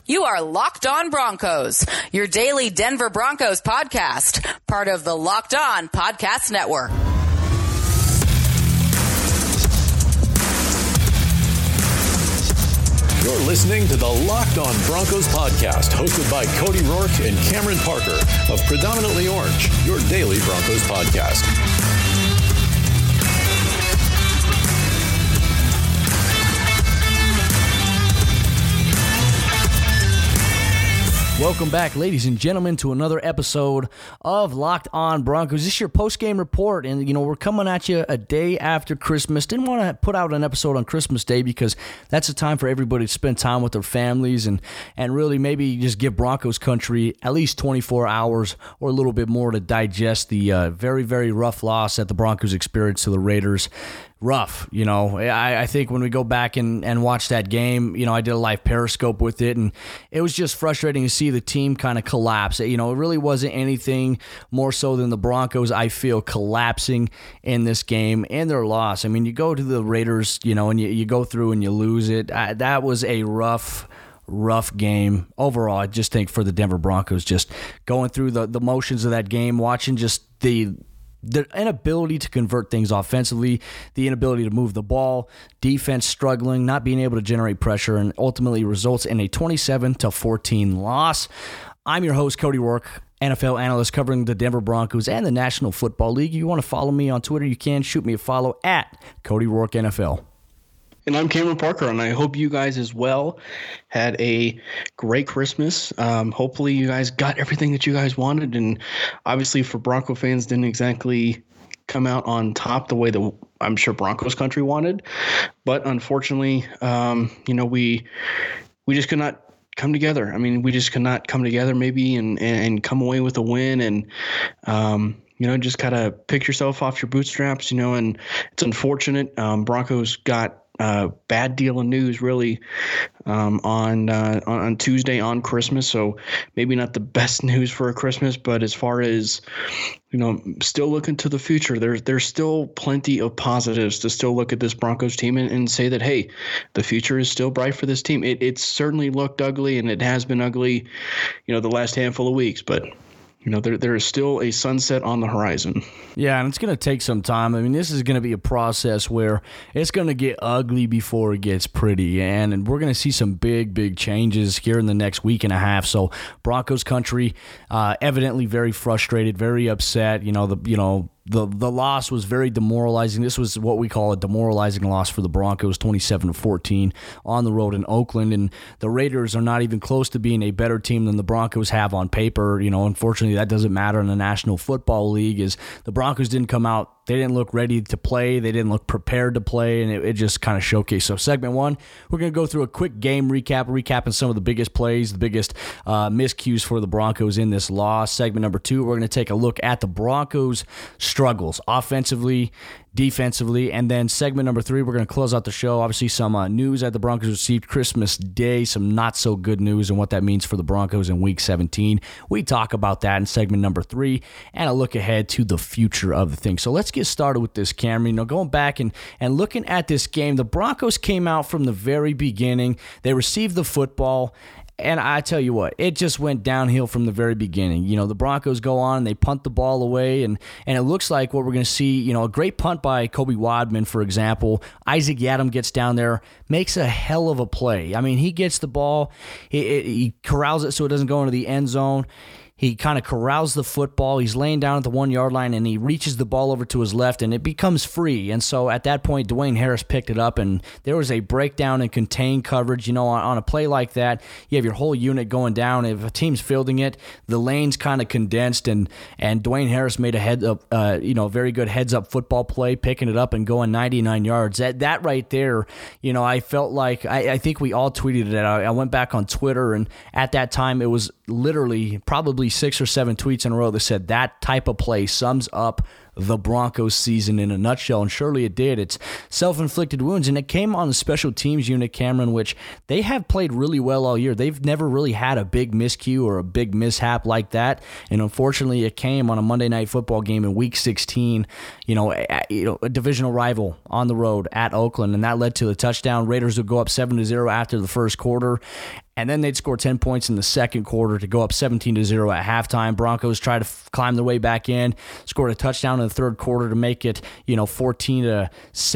You are Locked On Broncos, your daily Denver Broncos podcast, part of the Locked On Podcast Network. You're listening to the Locked On Broncos podcast, hosted by Cody Rourke and Cameron Parker of Predominantly Orange, your daily Broncos podcast. Welcome back, ladies and gentlemen, to another episode of Locked On Broncos. This is your post-game report, and, we're coming at you a day after Christmas. Didn't want to put out an episode on Christmas Day because that's a time for everybody to spend time with their families and really maybe just give Broncos country at least 24 hours or a little bit more to digest the very, very rough loss that the Broncos experienced to the Raiders. Rough, I think when we go back and watch that game, I did a live Periscope with it, and it was just frustrating to see the team kind of collapse. It really wasn't anything more so than the Broncos, I feel, collapsing in this game and their loss. I mean, you go to the Raiders, and you go through and you lose it. That was a rough game overall. I just think for the Denver Broncos, just going through the motions of that game, watching just the inability to convert things offensively, the inability to move the ball, defense struggling, not being able to generate pressure, and ultimately results in a 27-14 loss. I'm your host, Cody Rourke, NFL analyst covering the Denver Broncos and the National Football League. If you want to follow me on Twitter, you can. Shoot me a follow at Cody Rourke NFL. And I'm Cameron Parker, and I hope you guys as well had a great Christmas. Hopefully you guys got everything that you guys wanted, and obviously for Bronco fans, didn't exactly come out on top the way that I'm sure Broncos country wanted. But unfortunately, we just could not come together. I mean, we just could not come together maybe and come away with a win and just kind of pick yourself off your bootstraps, and it's unfortunate. Broncos got a bad deal of news really on Tuesday on Christmas, so maybe not the best news for a Christmas, but as far as still looking to the future, there's still plenty of positives to still look at this Broncos team and say that, hey, the future is still bright for this team. It's certainly looked ugly, and it has been ugly the last handful of weeks, but there is still a sunset on the horizon. Yeah, and it's going to take some time. I mean, this is going to be a process where it's going to get ugly before it gets pretty, and we're going to see some big, big changes here in the next week and a half. So Broncos country evidently very frustrated, very upset. The loss was very demoralizing. This was what we call a demoralizing loss for the Broncos, 27-14 on the road in Oakland. And the Raiders are not even close to being a better team than the Broncos have on paper. Unfortunately, that doesn't matter in the National Football League. Is the Broncos didn't come out. They didn't look ready to play. They didn't look prepared to play, and it just kind of showcased. So segment one, we're going to go through a quick game recapping some of the biggest plays, the biggest miscues for the Broncos in this loss. Segment number two, we're going to take a look at the Broncos' struggles offensively, defensively, and then segment number three, we're going to close out the show. Obviously, some news that the Broncos received Christmas Day, some not so good news and what that means for the Broncos in Week 17. We talk about that in segment number three, and a look ahead to the future of the thing. So let's get started with this, Cameron. Going back and looking at this game, the Broncos came out from the very beginning. They received the football, and I tell you what, it just went downhill from the very beginning. The Broncos go on, they punt the ball away, and it looks like what we're going to see, a great punt by Kobe Wadman, for example. Isaac Yiadom gets down there, makes a hell of a play. I mean, he gets the ball, he corrals it so it doesn't go into the end zone. He kind of corrals the football. He's laying down at the 1 yard line, and he reaches the ball over to his left, and it becomes free. And so at that point, Dwayne Harris picked it up, and there was a breakdown in contained coverage. On a play like that, you have your whole unit going down. If a team's fielding it, the lane's kind of condensed, and Dwayne Harris made a very good heads-up football play, picking it up and going 99 yards. That right there, I felt like I think we all tweeted it. I went back on Twitter, and at that time, it was literally probably 6 or 7 tweets in a row that said that type of play sums up the Broncos season in a nutshell, and surely it did. It's self-inflicted wounds, and it came on the special teams unit, Cameron, which they have played really well all year. They've never really had a big miscue or a big mishap like that, and unfortunately it came on a Monday Night Football game in Week 16, a divisional rival on the road at Oakland, and that led to the touchdown. Raiders would go up 7-0 after the first quarter, and then they'd score 10 points in the second quarter to go up 17-0 at halftime. Broncos tried to climb their way back in, scored a touchdown in the third quarter to make it, 7-14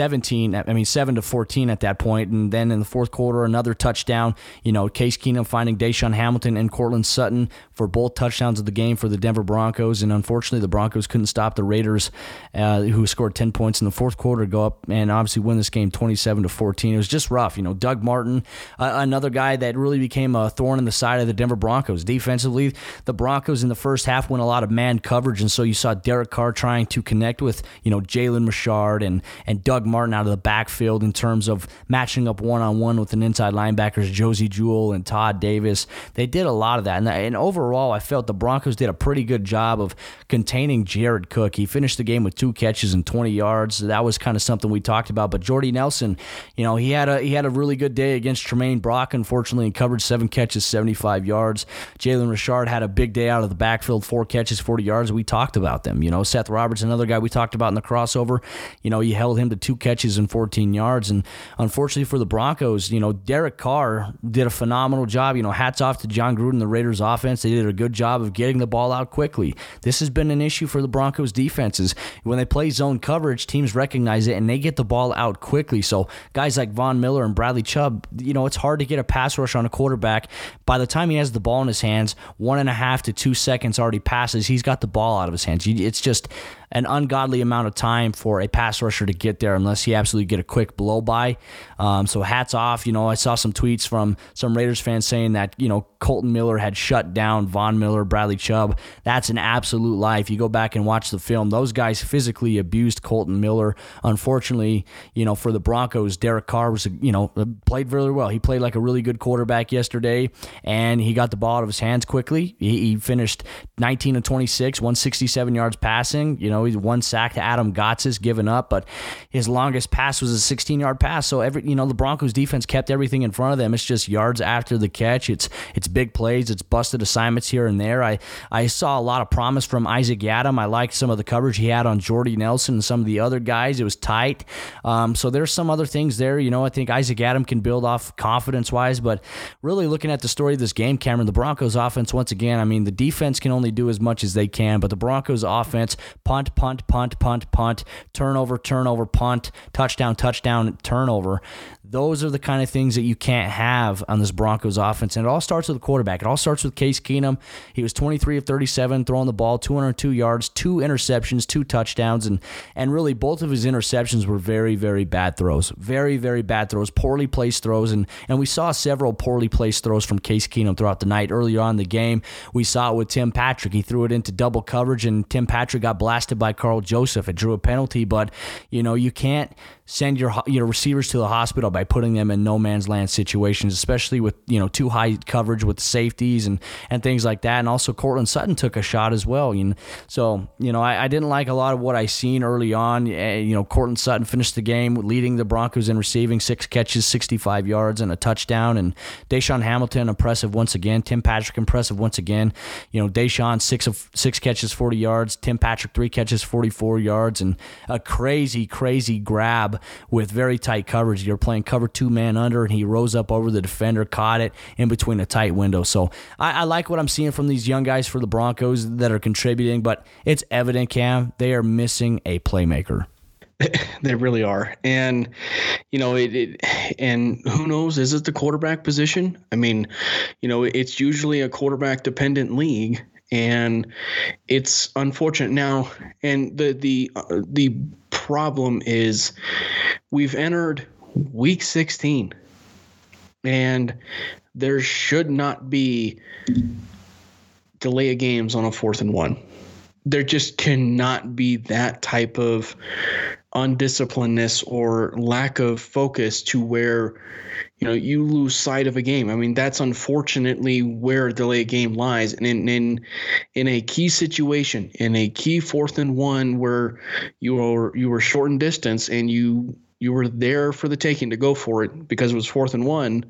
at that point. And then in the fourth quarter, another touchdown. Case Keenum finding Deshaun Hamilton and Cortland Sutton for both touchdowns of the game for the Denver Broncos. And unfortunately, the Broncos couldn't stop the Raiders, who scored 10 points in the fourth quarter, to go up and obviously win this game 27-14. It was just rough. Doug Martin, another guy that really became a thorn in the side of the Denver Broncos. Defensively, the Broncos in the first half went a lot of man coverage, and so you saw Derek Carr trying to connect with, Jalen Richard and Doug Martin out of the backfield in terms of matching up one-on-one with an inside linebackers, Josie Jewell and Todd Davis. They did a lot of that, and overall, I felt the Broncos did a pretty good job of containing Jared Cook. He finished the game with 2 catches and 20 yards. That was kind of something we talked about, but Jordy Nelson, he had a really good day against Tremaine Brock, unfortunately, and covered 7 catches, 75 yards. Jalen Richard had a big day out of the backfield, 4 catches, 40 yards. We talked about them. Seth Roberts, another guy we talked about in the crossover. You held him to 2 catches and 14 yards. And unfortunately for the Broncos, Derek Carr did a phenomenal job. Hats off to John Gruden, the Raiders offense. They did a good job of getting the ball out quickly. This has been an issue for the Broncos defenses. When they play zone coverage, teams recognize it and they get the ball out quickly. So guys like Von Miller and Bradley Chubb, it's hard to get a pass rush on a quarterback. By the time he has the ball in his hands, 1.5 to 2 seconds already passes. He's got the ball out of his hands. It's just an ungodly amount of time for a pass rusher to get there unless he absolutely get a quick blow by. So hats off. I saw some tweets from some Raiders fans saying that, Colton Miller had shut down Von Miller, Bradley Chubb. That's an absolute lie. If you go back and watch the film, those guys physically abused Colton Miller. Unfortunately, for the Broncos, Derek Carr was, played really well. He played like a really good quarterback yesterday, and he got the ball out of his hands quickly. He finished 19 of 26, 167 yards passing. He's 1 sack to Adam Gotsis given up, but his longest pass was a 16-yard pass. So the Broncos defense kept everything in front of them. It's just yards after the catch. It's big plays. It's busted assignments here and there. I saw a lot of promise from Isaac Yiadom. I liked some of the coverage he had on Jordy Nelson and some of the other guys. It was tight. So there's some other things there. I think Isaac Yiadom can build off confidence-wise, but really looking at the story of this game, Cameron, the Broncos offense, once again, the defense can only do as much as they can, but the Broncos offense, punt, turnover, punt, touchdown, turnover. Those are the kind of things that you can't have on this Broncos offense. And it all starts with the quarterback. It all starts with Case Keenum. He was 23 of 37 throwing the ball, 202 yards, 2 interceptions, 2 touchdowns. And really both of his interceptions were very, very bad throws. Very, very bad throws, poorly placed throws. And we saw several poorly placed throws from Case Keenum throughout the night. Earlier on in the game, we saw it with Tim Patrick. He threw it into double coverage, and Tim Patrick got blasted by Carl Joseph. It drew a penalty, but you can't send your receivers to the hospital by putting them in no man's land situations, especially with too high coverage with safeties and things like that. And also Cortland Sutton took a shot as well. So I didn't like a lot of what I seen early on. Cortland Sutton finished the game leading the Broncos in receiving, 6 catches, 65 yards, and a touchdown. And Deshaun Hamilton impressive once again. Tim Patrick impressive once again. Deshaun 6 catches, 40 yards. Tim Patrick 3 catches, 44 yards, and a crazy grab with very tight coverage. You're playing cover 2 man under, and he rose up over the defender, caught it in between a tight window. So I like what I'm seeing from these young guys for the Broncos that are contributing, but it's evident, Cam, they are missing a playmaker. They really are. And, and who knows, is it the quarterback position? It's usually a quarterback dependent league, and it's unfortunate now. And the problem is we've entered week 16, and there should not be delay of games on a 4th and 1. There just cannot be that type of undisciplinedness or lack of focus to where, you lose sight of a game. I mean, that's unfortunately where a delay game lies. And in a key situation, in a key 4th and 1 where you were short in distance and you were there for the taking to go for it because it was 4th and 1,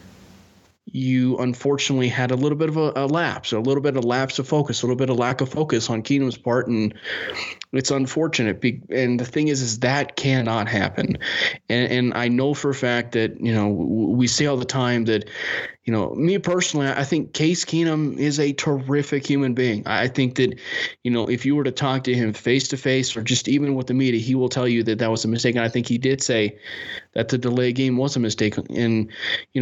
you unfortunately had a little bit of a lapse of focus, a little bit of lack of focus on Keenum's part, and it's unfortunate. And the thing is that cannot happen. And I know for a fact that, we say all the time that, me personally, I think Case Keenum is a terrific human being. I think that, if you were to talk to him face to face or just even with the media, he will tell you that was a mistake. And I think he did say that the delay game was a mistake. And,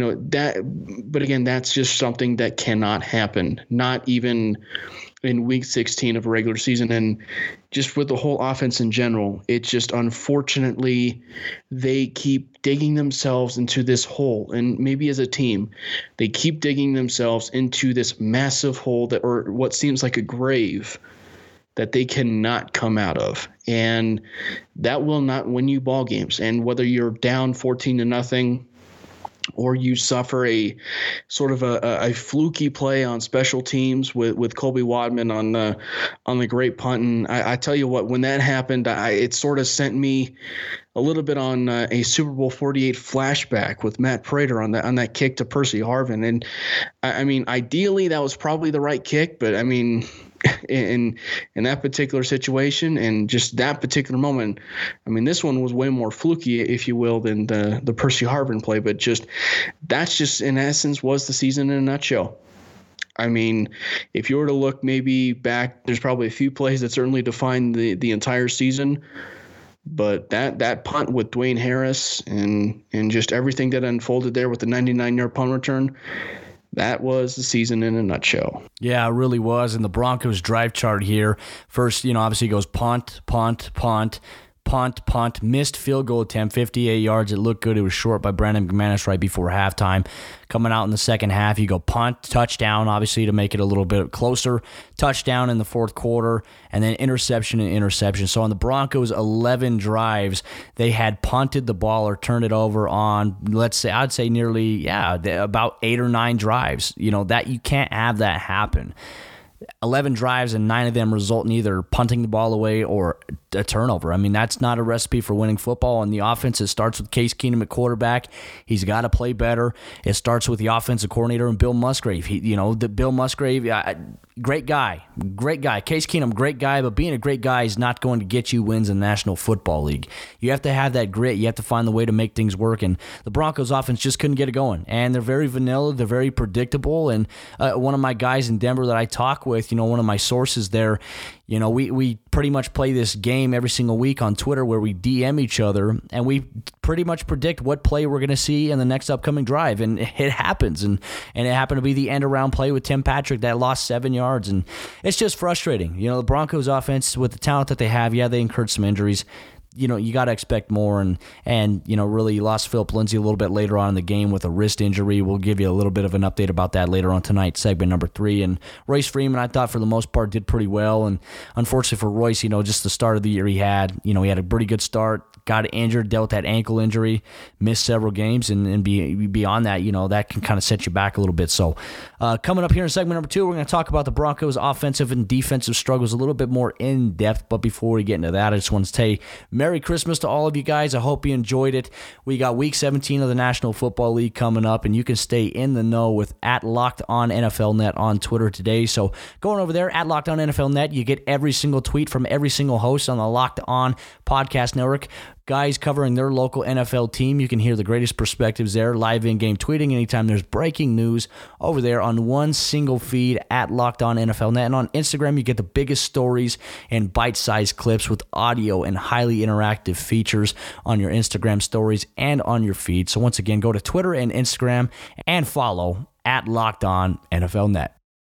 but again, that's just something that cannot happen, not even in week 16 of a regular season. And just with the whole offense in general, it's just unfortunately they keep digging themselves into this hole. And maybe as a team, they keep digging themselves into this massive hole or what seems like a grave that they cannot come out of. And that will not win you ball games. And whether you're down 14-0, or you suffer a sort of a fluky play on special teams with Colby Wadman on the great punt. And I tell you what, when that happened, it sort of sent me a little bit on a Super Bowl 48 flashback with Matt Prater on that kick to Percy Harvin. And I mean, ideally that was probably the right kick, but I mean, in that particular situation and just that particular moment, I mean, this one was way more fluky, if you will, than the Percy Harvin play. But that's just in essence was the season in a nutshell. I mean, if you were to look maybe back, there's probably a few plays that certainly define the entire season. But that punt with Dwayne Harris and just everything that unfolded there with the 99-yard punt return, that was the season in a nutshell. Yeah, it really was. And the Broncos drive chart here, first, obviously it goes punt, punt, punt, punt, punt, missed field goal attempt, 58 yards. It looked good. It was short by Brandon McManus right before halftime. Coming out in the second half, you go punt, touchdown, obviously to make it a little bit closer, touchdown in the fourth quarter, and then interception and interception. So on the Broncos' 11 drives, they had punted the ball or turned it over on, I'd say nearly, about 8 or 9 drives. That you can't have that happen. 11 drives and 9 of them result in either punting the ball away or a turnover. I mean, that's not a recipe for winning football. On the offense, it starts with Case Keenum at quarterback. He's got to play better. It starts with the offensive coordinator and Bill Musgrave. Bill Musgrave, great guy. Case Keenum, great guy, but being a great guy is not going to get you wins in the National Football League. You have to have that grit. You have to find the way to make things work, and the Broncos offense just couldn't get it going. And they're very vanilla. They're very predictable, and one of my guys in Denver that I talk with, one of my sources there, we pretty much play this game every single week on Twitter where we DM each other and we pretty much predict what play we're going to see in the next upcoming drive. And it happens. And it happened to be the end around play with Tim Patrick that lost 7 yards. And it's just frustrating. The Broncos offense, with the talent that they have, they incurred some injuries. You got to expect more, and really lost Philip Lindsay a little bit later on in the game with a wrist injury. We'll give you a little bit of an update about that later on tonight, segment number 3. And Royce Freeman, I thought for the most part did pretty well, and unfortunately for Royce, just the start of the year he had a pretty good start, got injured, dealt with that ankle injury, missed several games, and beyond that, that can kind of set you back a little bit. So coming up here in segment number 2, we're going to talk about the Broncos' offensive and defensive struggles a little bit more in depth. But before we get into that, I just want to say Merry Christmas to all of you guys. I hope you enjoyed it. We got Week 17 of the National Football League coming up, and you can stay in the know with @LockedOnNFLNet on Twitter today. So going over there, @LockedOnNFLNet, you get every single tweet from every single host on the Locked On Podcast Network. Guys covering their local NFL team. You can hear the greatest perspectives there, live in-game tweeting anytime there's breaking news over there on one single feed @LockedOnNFLNet. And on Instagram, you get the biggest stories and bite-sized clips with audio and highly interactive features on your Instagram stories and on your feed. So once again, go to Twitter and Instagram and follow @LockedOnNFLNet.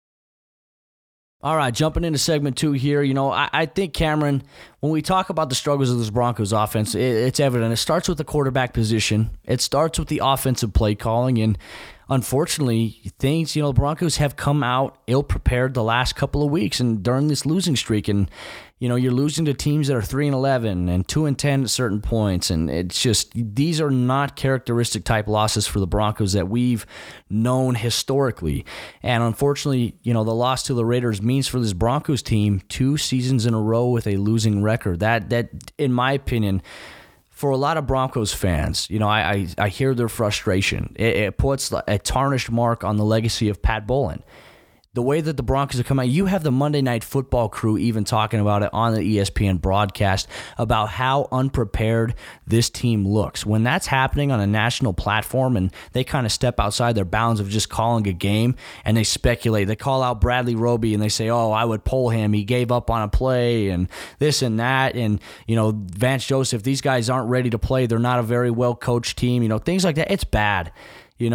All right, jumping into segment 2 here. I think, Cameron, when we talk about the struggles of this Broncos offense, it's evident. It starts with the quarterback position. It starts with the offensive play calling. And unfortunately, things, the Broncos have come out ill-prepared the last couple of weeks and during this losing streak. And, You're losing to teams that are 3-11 and 2-10 at certain points, and it's just these are not characteristic type losses for the Broncos that we've known historically. And unfortunately, the loss to the Raiders means for this Broncos team 2 seasons in a row with a losing record. That in my opinion, for a lot of Broncos fans, I hear their frustration. It puts a tarnished mark on the legacy of Pat Bowlen. The way that the Broncos have come out, you have the Monday Night Football crew even talking about it on the ESPN broadcast about how unprepared this team looks. When that's happening on a national platform and they kind of step outside their bounds of just calling a game and they speculate, they call out Bradley Roby and they say, oh, I would pull him. He gave up on a play and this and that. And, Vance Joseph, these guys aren't ready to play. They're not a very well-coached team. Things like that. It's bad. And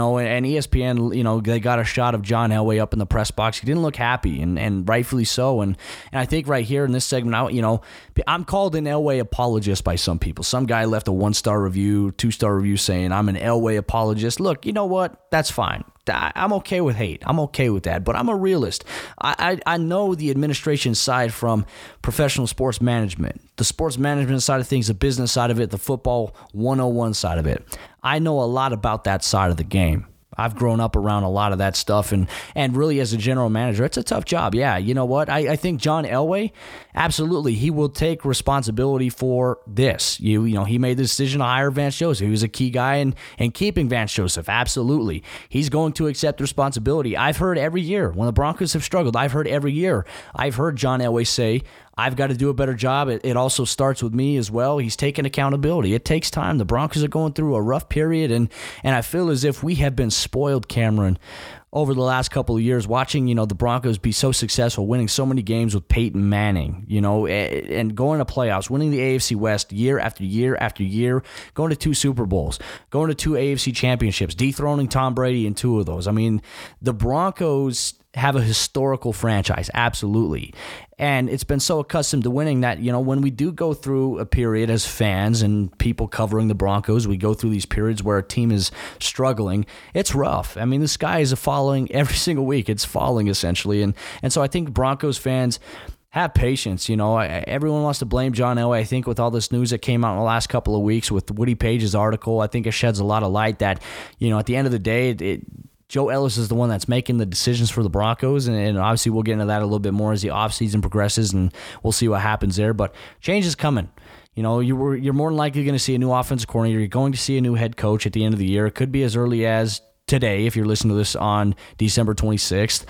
ESPN, they got a shot of John Elway up in the press box. He didn't look happy, and rightfully so. And I think right here in this segment, I'm called an Elway apologist by some people. Some guy left a 1-star review, 2-star review saying I'm an Elway apologist. Look, you know what? That's fine. I'm okay with hate. I'm okay with that, but I'm a realist. I know the administration side from professional sports management, the sports management side of things, the business side of it, the football 101 side of it. I know a lot about that side of the game. I've grown up around a lot of that stuff, and really as a general manager, it's a tough job. Yeah, you know what? I think John Elway, absolutely, he will take responsibility for this. He made the decision to hire Vance Joseph. He was a key guy in keeping Vance Joseph. Absolutely. He's going to accept responsibility. I've heard every year when the Broncos have struggled, I've heard John Elway say, I've got to do a better job. It also starts with me as well. He's taking accountability. It takes time. The Broncos are going through a rough period, and I feel as if we have been spoiled, Cameron, over the last couple of years, watching, the Broncos be so successful, winning so many games with Peyton Manning, and going to playoffs, winning the AFC West year after year after year, going to 2 Super Bowls, going to 2 AFC championships, dethroning Tom Brady in 2 of those. I mean, the Broncos have a historical franchise, absolutely. And it's been so accustomed to winning that, when we do go through a period as fans and people covering the Broncos, we go through these periods where a team is struggling. It's rough. I mean, the sky is falling every single week. It's falling, essentially. And so I think Broncos fans have patience. Everyone wants to blame John Elway. I think with all this news that came out in the last couple of weeks with Woody Page's article, I think it sheds a lot of light that, at the end of the day, Joe Ellis is the one that's making the decisions for the Broncos, and obviously we'll get into that a little bit more as the offseason progresses, and we'll see what happens there. But change is coming. You're more than likely going to see a new offensive coordinator. You're going to see a new head coach at the end of the year. It could be as early as today if you're listening to this on December 26th.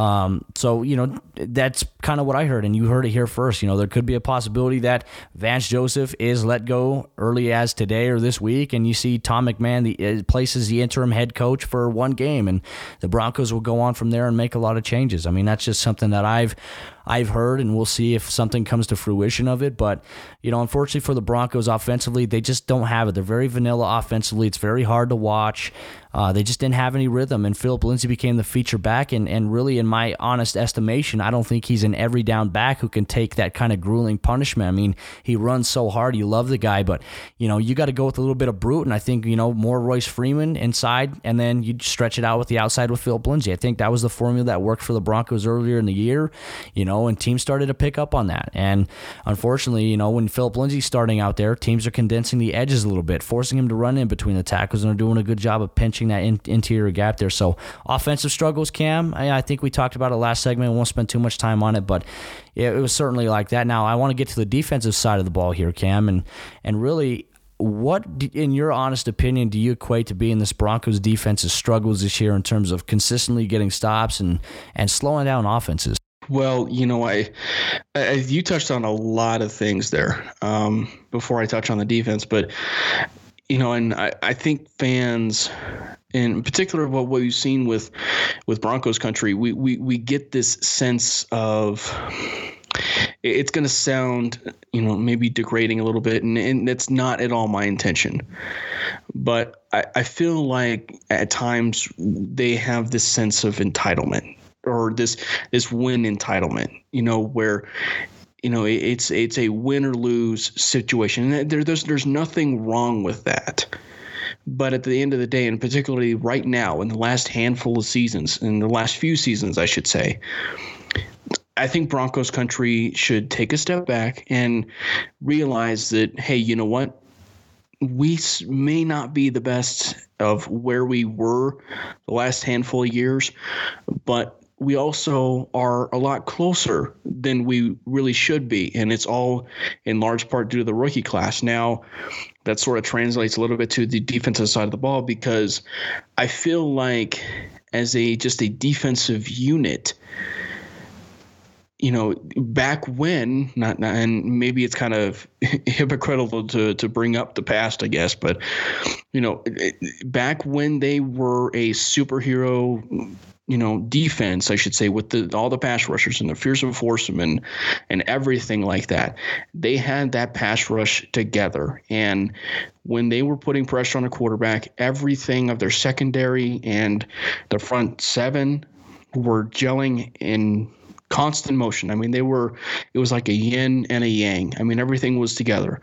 So, that's kind of what I heard, and you heard it here first. There could be a possibility that Vance Joseph is let go early as today or this week, and you see Tom McMahon places the interim head coach for 1 game, and the Broncos will go on from there and make a lot of changes. I mean, that's just something that I've heard, and we'll see if something comes to fruition of it. But, unfortunately for the Broncos offensively, they just don't have it. They're very vanilla offensively. It's very hard to watch. They just didn't have any rhythm, and Philip Lindsay became the feature back, and really, in my honest estimation, I don't think he's an every down back who can take that kind of grueling punishment. I mean, he runs so hard. You love the guy, but, you got to go with a little bit of brute, and I think, more Royce Freeman inside, and then you stretch it out with the outside with Philip Lindsay. I think that was the formula that worked for the Broncos earlier in the year, and teams started to pick up on that. And unfortunately, when Philip Lindsay's starting out there, teams are condensing the edges a little bit, forcing him to run in between the tackles, and are doing a good job of pinching that interior gap there. So offensive struggles, Cam, I think we talked about it last segment. We won't spend too much time on it, but it was certainly like that. Now, I want to get to the defensive side of the ball here, Cam, and really, what, in your honest opinion, do you equate to being this Broncos defense's struggles this year in terms of consistently getting stops and slowing down offenses? Well, you touched on a lot of things there before I touch on the defense, but, and I think fans, in particular what we've seen with Broncos country, we get this sense of, it's going to sound, maybe degrading a little bit, and it's not at all my intention. But I feel like at times they have this sense of entitlement, or this win entitlement, where, it's a win or lose situation. And there's nothing wrong with that. But at the end of the day, and particularly right now in the last handful of seasons, in the last few seasons, I should say, I think Broncos country should take a step back and realize that, hey, you know what? We may not be the best of where we were the last handful of years, but we also are a lot closer than we really should be. And it's all in large part due to the rookie class. Now, that sort of translates a little bit to the defensive side of the ball, because I feel like as just a defensive unit, back when, and maybe it's kind of hypocritical to bring up the past, I guess, but, back when they were a superhero, defense, I should say, with all the pass rushers and the fearsome foursome and everything like that, they had that pass rush together. And when they were putting pressure on a quarterback, everything of their secondary and the front seven were gelling in constant motion. I mean, it was like a yin and a yang. I mean, everything was together.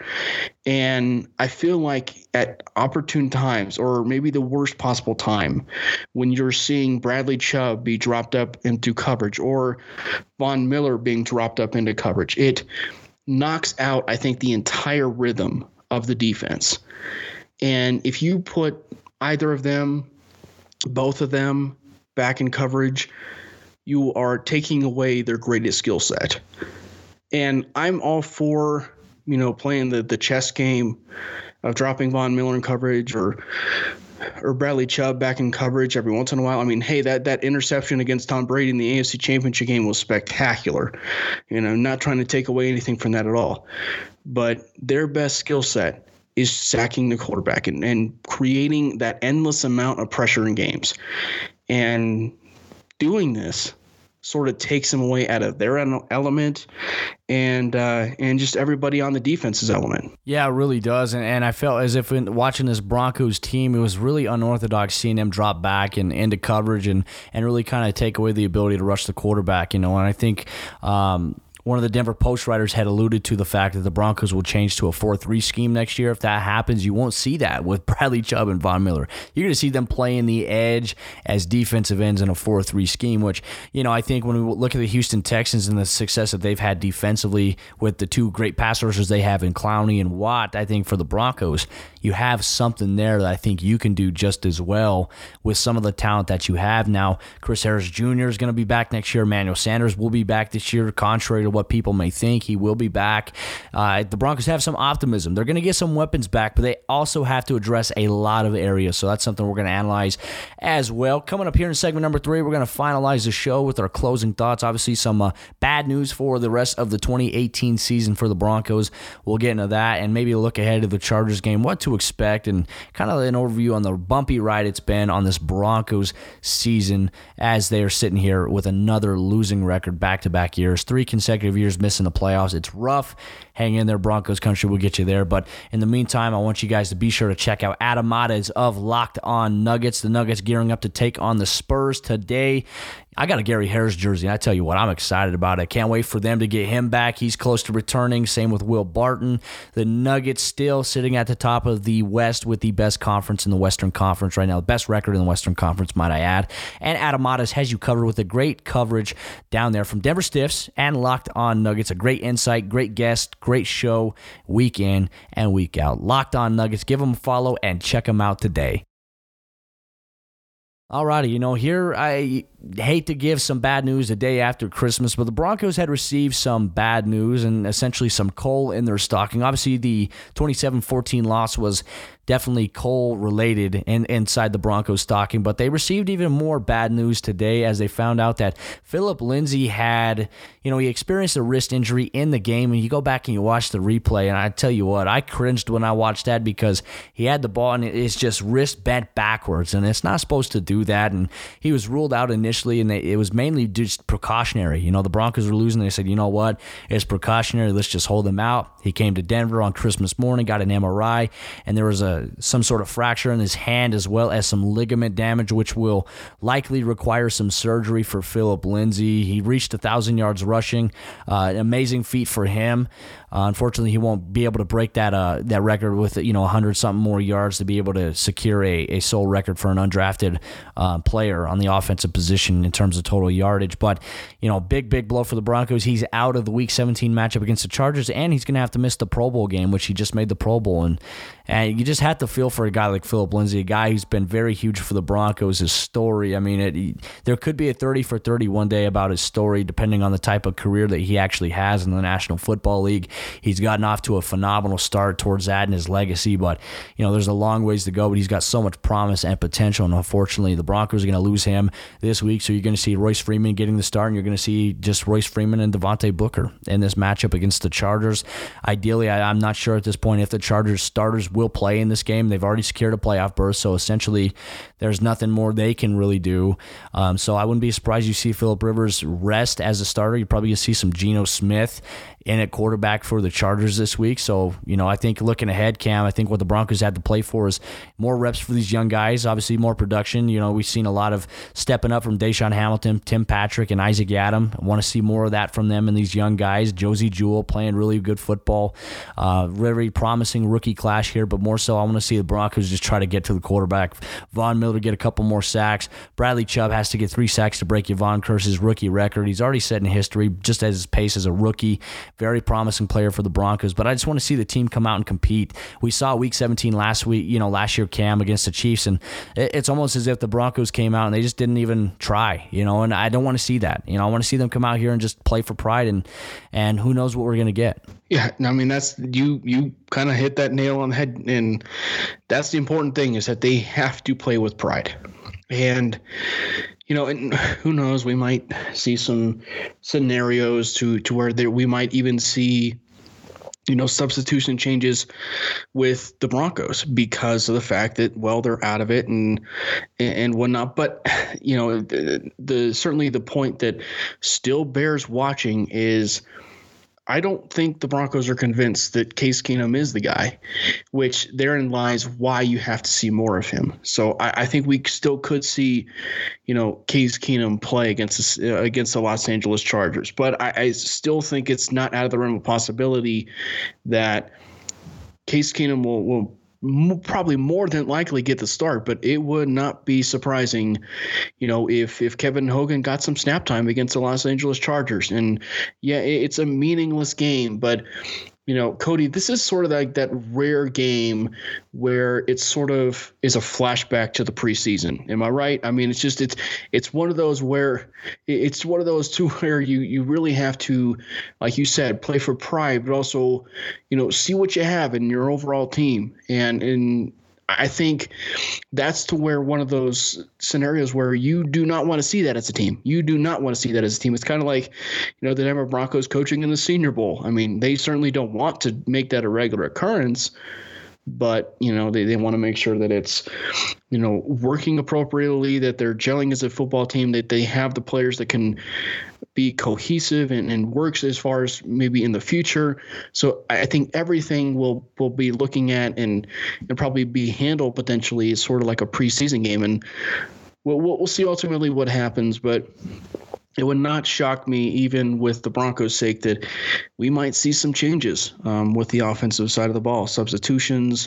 And I feel like at opportune times, or maybe the worst possible time, when you're seeing Bradley Chubb be dropped up into coverage or Von Miller being dropped up into coverage, it knocks out, I think, the entire rhythm of the defense. And if you put either of them, both of them back in coverage, you are taking away their greatest skill set. And I'm all for, playing the chess game of dropping Von Miller in coverage or Bradley Chubb back in coverage every once in a while. I mean, hey, that interception against Tom Brady in the AFC Championship game was spectacular. Not trying to take away anything from that at all. But their best skill set is sacking the quarterback and creating that endless amount of pressure in games. And doing this sort of takes them away out of their element and just everybody on the defense's element. Yeah, it really does. And I felt as if in watching this Broncos team, it was really unorthodox seeing them drop back and into coverage and really kind of take away the ability to rush the quarterback, And I think one of the Denver Post writers had alluded to the fact that the Broncos will change to a 4-3 scheme next year. If that happens, you won't see that with Bradley Chubb and Von Miller. You're going to see them playing the edge as defensive ends in a 4-3 scheme, which, I think when we look at the Houston Texans and the success that they've had defensively with the two great pass rushers they have in Clowney and Watt, I think for the Broncos, you have something there that I think you can do just as well with some of the talent that you have now. Chris Harris Jr. is going to be back next year. Emmanuel Sanders will be back this year, contrary to what people may think. He will be back. The Broncos have some optimism. They're going to get some weapons back, but they also have to address a lot of areas. So that's something we're going to analyze as well. Coming up here in segment number 3, we're going to finalize the show with our closing thoughts. Obviously, some bad news for the rest of the 2018 season for the Broncos. We'll get into that and maybe look ahead to the Chargers game, what to expect, and kind of an overview on the bumpy ride it's been on this Broncos season as they are sitting here with another losing record back-to-back years, 3 consecutive years missing the playoffs. It's rough. Hang in there, Broncos country. We'll get you there. But in the meantime, I want you guys to be sure to check out Adam Mares of Locked On Nuggets. The Nuggets gearing up to take on the Spurs today. I got a Gary Harris jersey. I tell you what, I'm excited about it. I can't wait for them to get him back. He's close to returning. Same with Will Barton. The Nuggets still sitting at the top of the West with the best conference in the Western Conference right now. The best record in the Western Conference, might I add. And Adam Mares has you covered with a great coverage down there from Denver Stiffs and Locked On Nuggets. A great insight, great guest, great show week in and week out. Locked On Nuggets. Give them a follow and check them out today. Alrighty, here I hate to give some bad news the day after Christmas, but the Broncos had received some bad news and essentially some coal in their stocking. Obviously, the 27-14 loss was definitely coal-related inside the Broncos stocking, but they received even more bad news today as they found out that Philip Lindsay had, he experienced a wrist injury in the game, and you go back and you watch the replay, and I tell you what, I cringed when I watched that because he had the ball, and it's just wrist bent backwards, and it's not supposed to do that, and he was ruled out initially, and it was mainly just precautionary. The Broncos were losing. They said, you know what, it's precautionary. Let's just hold him out. He came to Denver on Christmas morning, got an MRI, and there was a some sort of fracture in his hand as well as some ligament damage, which will likely require some surgery for Phillip Lindsay. He reached 1,000 yards rushing, an amazing feat for him. Unfortunately, he won't be able to break that record with 100-something more yards to be able to secure a sole record for an undrafted player on the offensive position in terms of total yardage. But big blow for the Broncos. He's out of the Week 17 matchup against the Chargers, and he's going to have to miss the Pro Bowl game, which he just made the Pro Bowl. And you just have to feel for a guy like Phillip Lindsay, a guy who's been very huge for the Broncos. His story, there could be a 30 for 30 one day about his story, depending on the type of career that he actually has in the National Football League. He's gotten off to a phenomenal start towards that in his legacy, but there's a long ways to go. But he's got so much promise and potential, and unfortunately, the Broncos are going to lose him this week. So you're going to see Royce Freeman getting the start, and you're going to see just Royce Freeman and Devontae Booker in this matchup against the Chargers. Ideally, I'm not sure at this point if the Chargers starters will play in this game. They've already secured a playoff berth, so essentially, there's nothing more they can really do. So I wouldn't be surprised you see Phillip Rivers rest as a starter. You're probably going to see some Geno Smith in at quarterback for the Chargers this week. So, I think looking ahead, Cam, I think what the Broncos had to play for is more reps for these young guys, obviously more production. We've seen a lot of stepping up from Deshaun Hamilton, Tim Patrick, and Isaac Yiadom. I want to see more of that from them and these young guys. Josie Jewell playing really good football. Very promising rookie class here, but more so I want to see the Broncos just try to get to the quarterback. Von Miller get a couple more sacks. Bradley Chubb has to get 3 sacks to break Yvonne Kearse's rookie record. He's already set in history just as his pace as a rookie. Very promising player for the Broncos, but I just want to see the team come out and compete. We saw Week 17 last year, Cam, against the Chiefs, and it's almost as if the Broncos came out and they just didn't even try, and I don't want to see that. I want to see them come out here and just play for pride, and who knows what we're going to get. Yeah, that's you kind of hit that nail on the head, and that's the important thing is that they have to play with pride. And and who knows, we might see some scenarios to where we might even see substitution changes with the Broncos because of the fact that, they're out of it and whatnot. But, certainly the point that still bears watching is I don't think the Broncos are convinced that Case Keenum is the guy, which therein lies why you have to see more of him. So I think we still could see, Case Keenum play against the Los Angeles Chargers. But I still think it's not out of the realm of possibility that Case Keenum will probably more than likely get the start, but it would not be surprising, if Kevin Hogan got some snap time against the Los Angeles Chargers. And yeah, it's a meaningless game, but Cody, this is sort of like that rare game where it sort of is a flashback to the preseason. Am I right? It's one of those where it's one of those two where you really have to, like you said, play for pride, but also, see what you have in your overall team. And I think that's to where one of those scenarios where you do not want to see that as a team. You do not want to see that as a team. It's kind of like, the Denver Broncos coaching in the Senior Bowl. They certainly don't want to make that a regular occurrence, but, they want to make sure that it's, working appropriately, that they're gelling as a football team, that they have the players that can be cohesive and works as far as maybe in the future. So I think everything will be looking at and probably be handled potentially as sort of like a preseason game. And we'll see ultimately what happens, but it would not shock me, even with the Broncos' sake, that we might see some changes with the offensive side of the ball. Substitutions,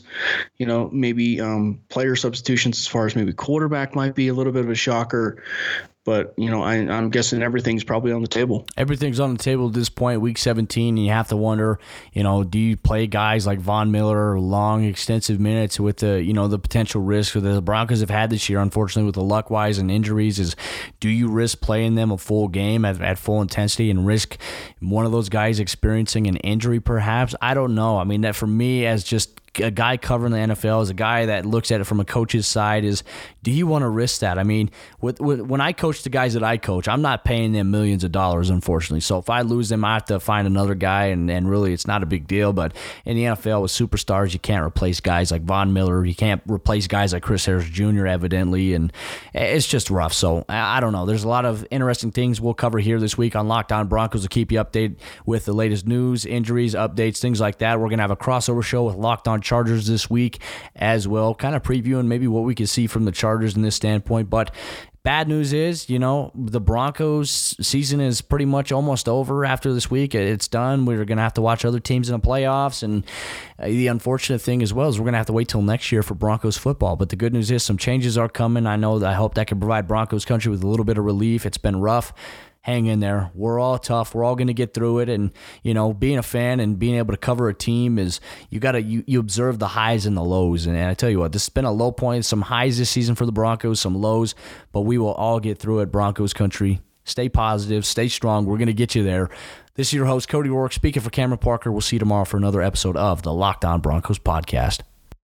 maybe player substitutions as far as maybe quarterback might be a little bit of a shocker. But, I'm guessing everything's probably on the table. Everything's on the table at this point, Week 17, and you have to wonder, do you play guys like Von Miller, long, extensive minutes with the, the potential risk that the Broncos have had this year, unfortunately, with the luck-wise and injuries, do you risk playing them a full game at full intensity and risk one of those guys experiencing an injury perhaps? I don't know. That for me, as just a guy covering the NFL, as a guy that looks at it from a coach's side, is do you want to risk that? When I coach the guys that I coach, I'm not paying them millions of dollars, unfortunately. So if I lose them, I have to find another guy, and really it's not a big deal. But in the NFL with superstars, you can't replace guys like Von Miller. You can't replace guys like Chris Harris Jr., evidently, and it's just rough. So I don't know. There's a lot of interesting things we'll cover here this week on Locked On Broncos. We'll keep you updated with the latest news, injuries, updates, things like that. We're going to have a crossover show with Locked On Chargers this week as well, kind of previewing maybe what we could see from the Chargers in this standpoint. But bad news is, the Broncos season is pretty much almost over after this week. It's done. We're going to have to watch other teams in the playoffs. And the unfortunate thing as well is we're going to have to wait till next year for Broncos football. But the good news is some changes are coming. I hope that can provide Broncos country with a little bit of relief. It's been rough. Hang in there. We're all tough. We're all going to get through it. And, being a fan and being able to cover a team is you observe the highs and the lows. And I tell you what, this has been a low point, some highs this season for the Broncos, some lows, but we will all get through it. Broncos country. Stay positive. Stay strong. We're going to get you there. This is your host, Cody Rourke, speaking for Cameron Parker. We'll see you tomorrow for another episode of the Locked On Broncos podcast.